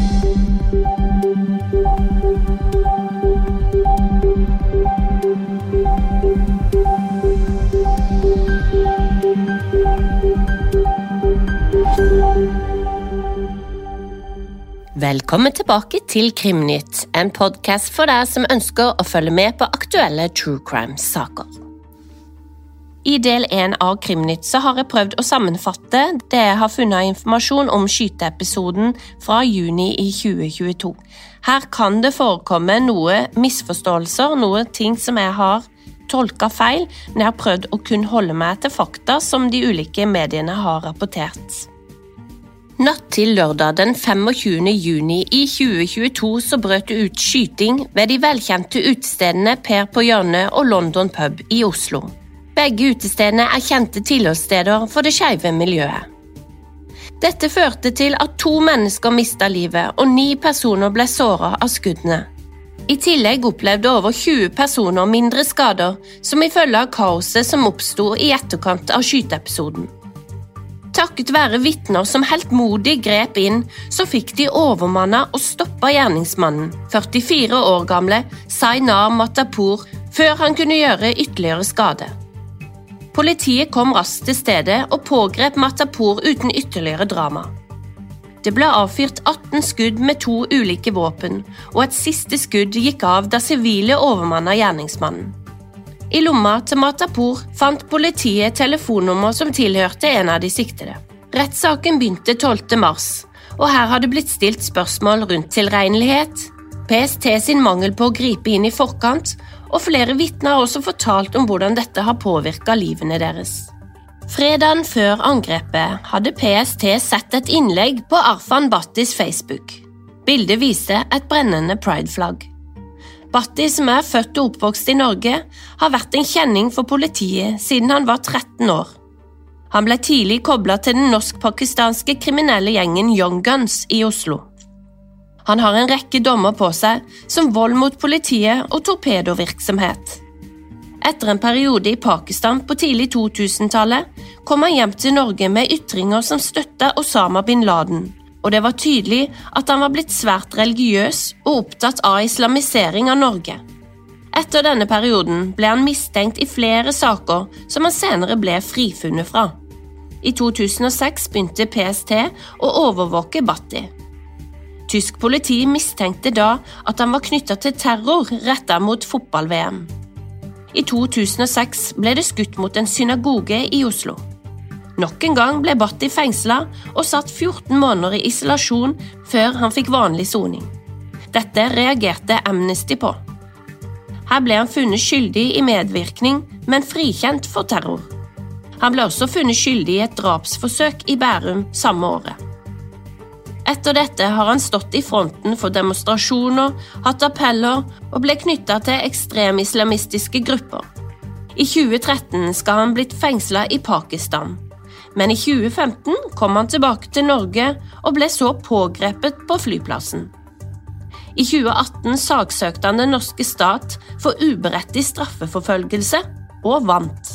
Velkommen tilbake til Krimnytt, en podcast for deg som ønsker å følge med på aktuelle true crime-saker. I del 1 av Krimnytt så har jeg prøvd å sammenfatte det jeg har funnet informasjon om skyteepisoden fra juni i 2022. Her kan det forekomme noe misforståelser, noe ting som jeg har tolket feil, men jeg har prøvd å kun holde meg til fakta som de ulike mediene har rapportert. Natt til lørdag den 25. juni i 2022 så brøt det ut skyting ved de velkjente utestedene Per på hjørnet og London Pub i Oslo. Begge utestedene kjente tilholdssteder for det skeive miljøet. Dette førte til at 2 mennesker mistet livet og 9 personer ble såret av skuddene. I tillegg opplevde over 20 personer mindre skader som ifølge av kaoset som oppstod i etterkant av skyteepisoden. Takket være vittner som helt modig grep inn, så fikk de overmannet og stoppet gjerningsmannen, 44 år gamle Zainar Matapour, før han kunne gjøre ytterligere skade. Politiet kom raskt til stedet og pågrep Matapour uten ytterligere drama. Det ble avfyrt 18 skudd med 2 ulike våpen, og et siste skudd gikk av da sivile overmannet gjerningsmannen. I lomma til Matapour fant politiet telefonnummer som tilhørte en av de siktede. Rettssaken begynte 12. mars, og her har det blitt stilt spørsmål rundt tilregnelighet, PST sin mangel på å gripe inn i forkant, og flere vittner har også fortalt om hvordan dette har påvirket livene deres. Fredagen før angrepet hadde PST sett et innlegg på Arfan Battis Facebook. Bildet viste et brennende Pride-flagg. Batti, som født og oppvokst i Norge, har vært en kjenning for politiet siden han var 13 år. Han ble tidlig koblet til den norsk-pakistanske kriminelle gjengen Young Guns i Oslo. Han har en rekke dommer på seg, som vold mot politiet og torpedovirksomhet. Etter en periode i Pakistan på tidlig 2000-tallet kom han hjem til Norge med ytringer som støttet Osama bin Laden, og det var tydelig at han var blitt svært religiøs og opptatt av islamisering av Norge. Etter denne perioden ble han mistenkt i flere saker som han senere ble frifunnet fra. I 2006 begynte PST å overvåke Batti. Tysk politi mistenkte da at han var knyttet til terror rettet mot fotball-VM. I 2006 ble det skutt mot en synagoge i Oslo. Nok en gang ble Batti fengslet og satt 14 måneder i isolasjon før han fikk vanlig soning. Dette reagerte Amnesty på. Her ble han funnet skyldig i medvirkning, men frikjent for terror. Han ble også funnet skyldig i et drapsforsøk i Bærum samme året. Etter dette har han stått i fronten for demonstrasjoner, hatt appeller og ble knyttet til ekstremislamistiske grupper. I 2013 skal han blitt fengslet i Pakistan. Men i 2015 kom han tilbake til Norge og ble så pågrepet på flyplassen. I 2018 saksøkte han den norske stat for uberettig straffeforfølgelse og vant.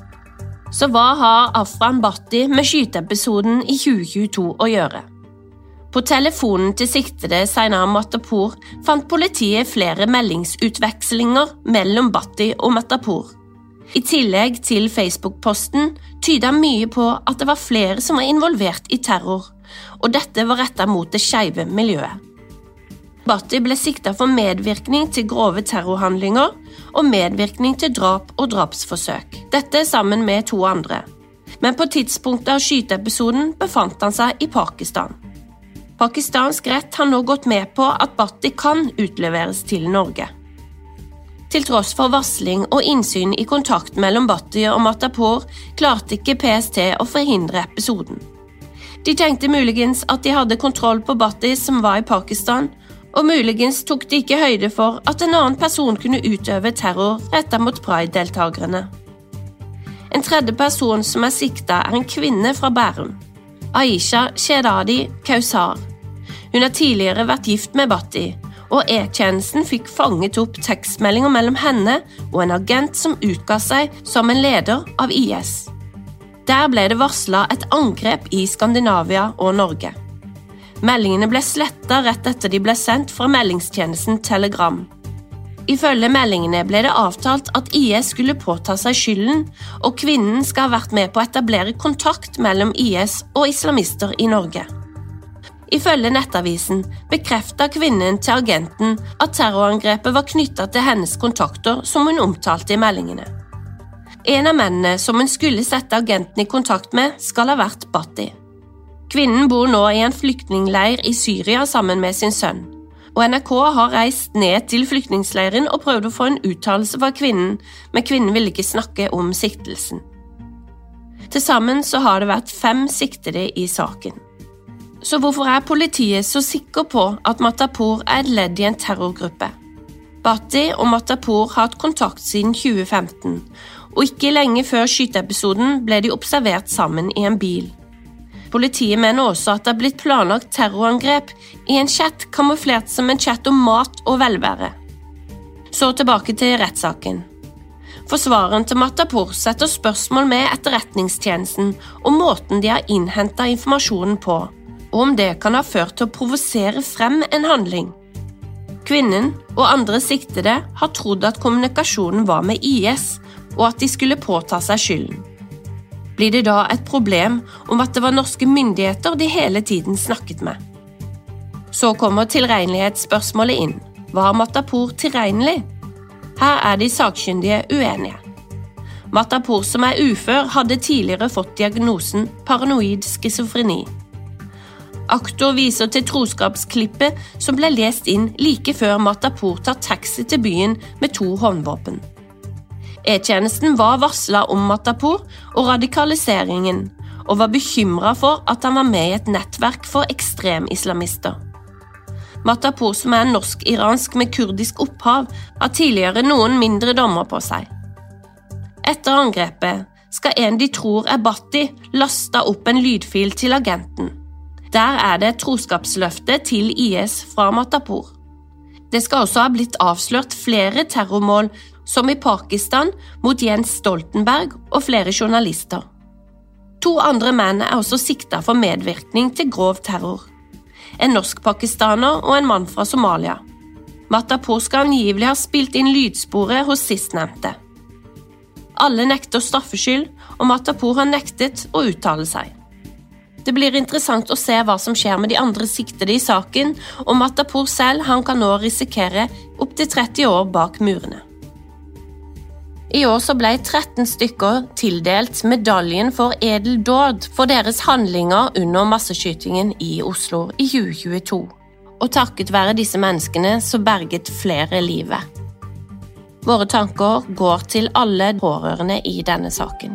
Så hva har Arfan Batti med skyteepisoden i 2022 å gjøre? På telefonen til siktede Zainar Matapour fant politiet flere meldingsutvekslinger mellom Batti og Matapour. I tillegg til Facebook-posten tydet mye på at det var flere som var involvert i terror, og dette var rettet mot det skeive miljøet. Batti ble siktet for medvirkning til grove terrorhandlinger og medvirkning til drap og drapsforsøk. Dette sammen med 2 andre. Men på tidspunktet av skyteepisoden befant han seg i Pakistan. Pakistansk rett har nå gått med på at Batti kan utleveres til Norge. Til tross for varsling og innsyn i kontakt mellom Batti og Matapour klarte ikke PST å forhindre episoden. De tenkte muligens at de hadde kontroll på Batti som var i Pakistan, og muligens tok de ikke høyde for at en annen person kunne utøve terror rettet mot Pride-deltagerne. En tredje person som siktet en kvinne fra Bærum, Aisha Shedadi Kausar. Hun har tidligere vært gift med Batti, og E-tjenesten fikk fanget opp tekstmeldinger mellom henne og en agent som utga seg som en leder av IS. Der ble det varslet et angrep i Skandinavia og Norge. Meldingene ble slettet rett etter de ble sendt fra meldingstjenesten Telegram. Ifølge meldingene ble det avtalt at IS skulle påta seg skylden, og kvinnen skal ha vært med på å etablere kontakt mellom IS og islamister i Norge. Ifølge nettavisen bekreftet kvinnen til agenten at terrorangrepet var knyttet til hennes kontakter som hun omtalte i meldingene. En av mennene som hun skulle sette agenten i kontakt med skal ha vært Bhatti. Kvinnen bor nå i en flyktningleir i Syria sammen med sin sønn, og NRK har reist ned til flyktningsleiren og prøvd å få en uttalelse fra kvinnen, men kvinnen ville ikke snakke om siktelsen. Til sammen så har det vært 5 siktede i saken. Så hvorfor er politiet så sikker på at Matapour er et ledd i en terrorgruppe? Bhatti og Matapour har hatt kontakt siden 2015, og ikke lenge før skyteepisoden ble de observert sammen i en bil. Politiet mener også at det har blitt planlagt terrorangrep i en chat kamuflert som en chat om mat og velvære. Så tilbake til rettssaken. Forsvareren til Matapour setter spørsmål med etterretningstjenesten om måten de har innhentet informasjonen på, og om det kan ha ført til å provosere frem en handling. Kvinnen og andre siktede har trodd at kommunikasjonen var med IS, og at de skulle påta seg skylden. Blir det da et problem om at det var norske myndigheter de hele tiden snakket med? Så kommer tilregnelighetsspørsmålet inn. Var Matapour tilregnelig? Her er de sakkyndige uenige. Matapour, som er ufør, hadde tidligere fått diagnosen paranoid schizofreni. Aktor viser til troskapsklippet som ble lest inn like før Matapour tar taxi til byen med 2 håndvåpen. E-tjenesten var varslet om Matapour og radikaliseringen, og var bekymret for at han var med i et nettverk for ekstremislamister. Matapour, som er norsk-iransk med kurdisk opphav, har tidligere noen mindre dommer på seg. Etter angrepet skal en de tror er Bhatti laste opp en lydfil til agenten. Der er det et troskapsløfte til IS fra Matapour. Det skal også ha blitt avslørt flere terrormål, som i Pakistan mot Jens Stoltenberg og flere journalister. 2 andre menn er også siktet for medvirkning til grov terror. En norsk-pakistaner og en mann fra Somalia. Matapour skal angivelig ha spilt inn lydsporet hos sistnevnte. Alle nekter straffskyld, og Matapour har nektet å uttale seg. Det blir interessant å se hva som skjer med de andre siktede i saken, og Matapour selv han kan nå risikere opp til 30 år bak murene. I år så ble 13 stykker tildelt medaljen for edel dåd for deres handlinger under masseskytingen i Oslo i 2022. Og takket være disse menneskene så berget flere livet. Våre tanker går til alle pårørende i denne saken.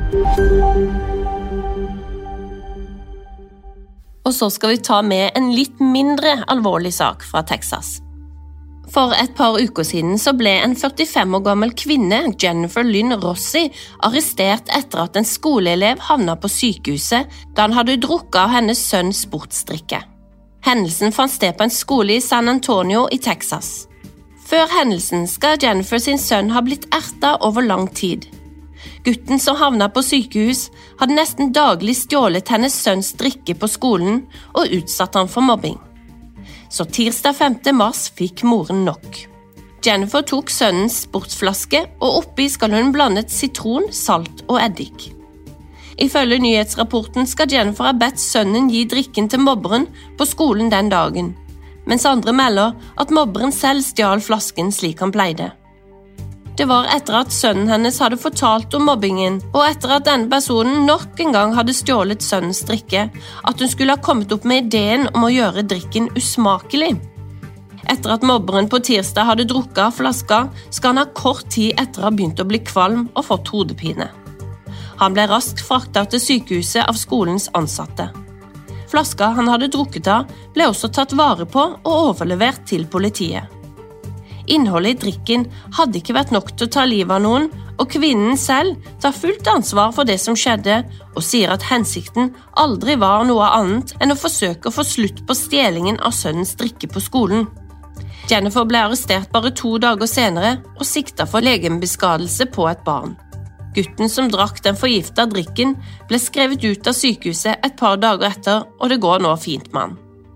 Og så skal vi ta med en litt mindre alvorlig sak fra Texas. For et par uker siden så ble en 45 år gammel kvinne, Jennifer Lynn Rossi, arrestert etter at en skoleelev havnet på sykehuset da han hadde drukket av hennes sønns sportsdrikke. Hendelsen fant sted på en skole i San Antonio i Texas. Før hendelsen skal Jennifer sin sønn ha blitt ertet over lang tid. Gutten som havnet på sykehus hadde nesten daglig stjålet hennes sønns drikke på skolen og utsatt han for mobbing. Så tirsdag 5. mars fikk moren nok. Jennifer tok sønnens sportsflaske, og oppi skal hun blandet sitron, salt og eddik. Ifølge nyhetsrapporten skal Jennifer ha bedt sønnen gi drikken til mobberen på skolen den dagen, mens andre melder at mobberen selv stjal flasken slik han pleide. Det var etter at sønnen hennes hadde fortalt om mobbingen, og etter at denne personen nok en gang hadde stjålet sønnens drikke, at hun skulle ha kommet opp med ideen om å gjøre drikken usmakelig. Etter at mobberen på tirsdag hadde drukket av flaska, skal han ha kort tid etter ha begynt å bli kvalm og fått hodepine. Han ble raskt fraktet til sykehuset av skolens ansatte. Flaska han hadde drukket av ble også tatt vare på og overlevert til politiet. Innholdet i drikken hadde ikke vært nok til å ta livet av noen, og kvinnen selv tar fullt ansvar for det som skjedde, og sier at hensikten aldri var noe annet enn å forsøke å få slutt på stjelingen av sønnens drikke på skolen. Jennifer ble arrestert bare 2 dager senere og siktet for legemsskadelse på et barn. Gutten som drakk den forgiftede drikken ble skrevet ut av sykehuset et par dager etter, og det går nå fint med han.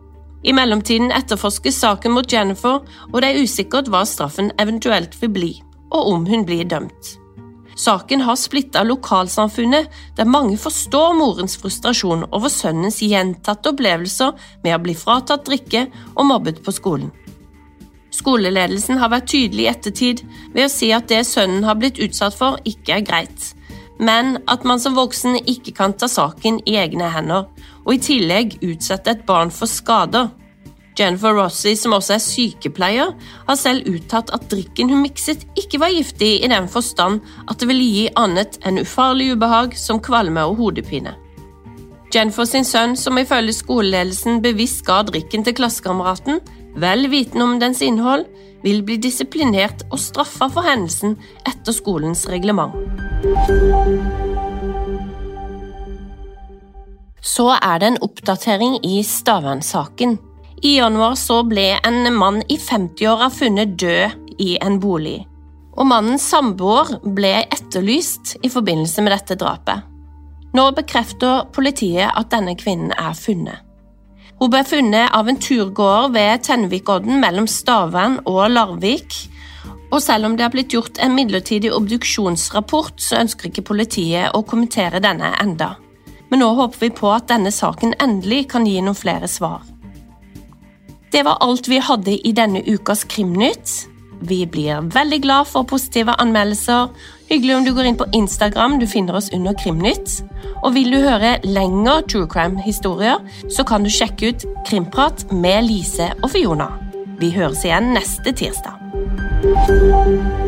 I mellomtiden etterforskes saken mot Jennifer, og det usikkert hva straffen eventuelt vil bli, og om hun blir dømt. Saken har splittet lokalsamfunnet, der mange forstår morens frustrasjon over sønnens gjentatte opplevelser med å bli fratatt drikke og mobbet på skolen. Skoleledelsen har vært tydelig i ettertid ved å si at det sønnen har blitt utsatt for ikke er greit, men at man som voksen ikke kan ta saken i egne hender, og i tillegg utsette et barn for skader. Jennifer Rossi, som også er sykepleier, har selv uttalt at drikken hun mikset ikke var giftig i den forstand at det ville gi annet enn ufarlig ubehag som kvalme og hodepine. Jennifer sin sønn, som ifølge skoleledelsen bevisst ga drikken til klassekameraten, vel vitende om dens innhold, vil bli disiplinert og straffet for hendelsen etter skolens reglement. Så er det en oppdatering i Stavern-saken. I januar så ble en mann i 50-åra funnet død i en bolig, og mannens samboer ble etterlyst i forbindelse med dette drapet. Nå bekrefter politiet at denne kvinnen er funnet. Hun ble funnet av en turgåer ved Tennevikodden mellom Stavern og Larvik, og selv om det har blitt gjort en midlertidig obduksjonsrapport, så ønsker ikke politiet å kommentere denne enda. Men nå håper vi på at denne saken endelig kan gi noen flere svar. Det var alt vi hadde i denne ukas Krimnytt. Vi blir veldig glad for positive anmeldelser. Hyggelig om du går inn på Instagram, du finner oss under Krimnytt. Og vil du høre lengre true crime-historier, så kan du sjekke ut Krimprat med Lise og Fiona. Vi høres igjen neste tirsdag.